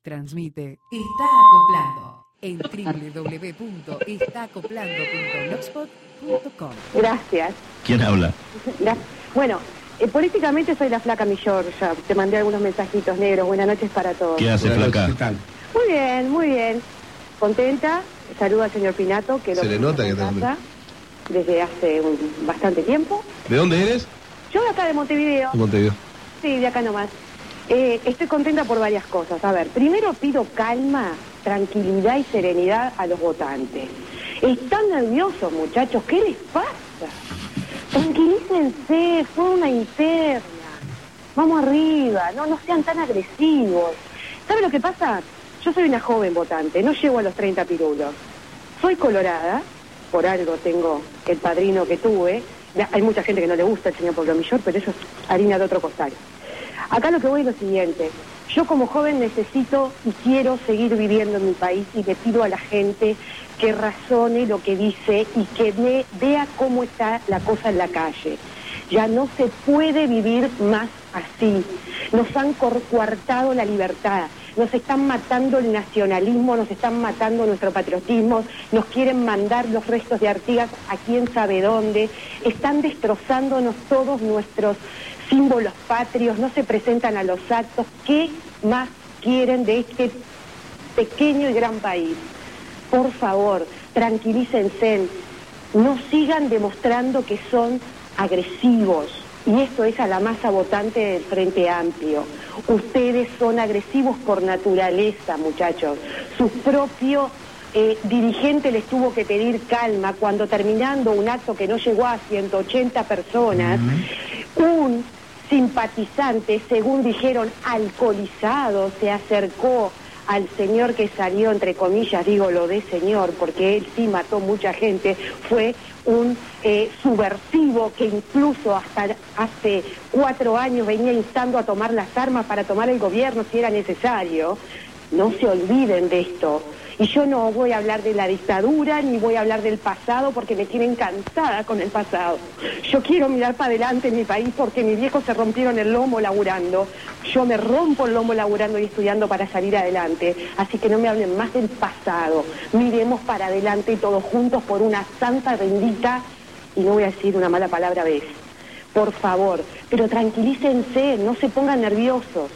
Transmite Está acoplando en www.estacoplando.blogspot.com. Gracias. ¿Quién habla? Bueno, políticamente soy la flaca Millor, ya te mandé algunos mensajitos negros. Buenas noches para todos. ¿Qué hace, flaca? ¿Qué tal? Muy bien, muy bien. Contenta. Saludo al señor Pinato, que Se le nota que está está en casa desde hace bastante tiempo. ¿De dónde eres? Yo de acá de Montevideo. De Montevideo. Sí, de acá nomás. Estoy contenta por varias cosas. A ver, primero pido calma, tranquilidad y serenidad a los votantes. Están nerviosos, muchachos. ¿Qué les pasa? Tranquilícense, fue una interna. Vamos arriba, no sean tan agresivos. ¿Sabe lo que pasa? Yo soy una joven votante, no llego a los 30 pirulos. Soy colorada, por algo tengo el padrino que tuve. Hay mucha gente que no le gusta el señor Pablo Millor, pero eso es harina de otro costal. Acá lo que voy es lo siguiente. Yo como joven necesito y quiero seguir viviendo en mi país y le pido a la gente que razone lo que dice y que vea cómo está la cosa en la calle. Ya no se puede vivir más así. Nos han coartado la libertad. Nos están matando el nacionalismo, nos están matando nuestro patriotismo, nos quieren mandar los restos de Artigas a quién sabe dónde, están destrozándonos todos nuestros símbolos patrios, no se presentan a los actos. ¿Qué más quieren de este pequeño y gran país? Por favor, tranquilícense, no sigan demostrando que son agresivos. Y esto es a la masa votante del Frente Amplio. Ustedes son agresivos por naturaleza, muchachos. Su propio dirigente les tuvo que pedir calma cuando terminando un acto que no llegó a 180 personas, un simpatizante, según dijeron, alcoholizado, se acercó al señor que salió, entre comillas, digo lo de señor, porque él sí mató mucha gente, fue un subversivo que incluso hasta hace 4 años venía instando a tomar las armas para tomar el gobierno si era necesario. No se olviden de esto. Y yo no voy a hablar de la dictadura ni voy a hablar del pasado porque me tienen cansada con el pasado. Yo quiero mirar para adelante en mi país porque mis viejos se rompieron el lomo laburando. Yo me rompo el lomo laburando y estudiando para salir adelante. Así que no me hablen más del pasado. Miremos para adelante todos juntos por una santa bendita, y no voy a decir una mala palabra vez. Por favor, pero tranquilícense, no se pongan nerviosos.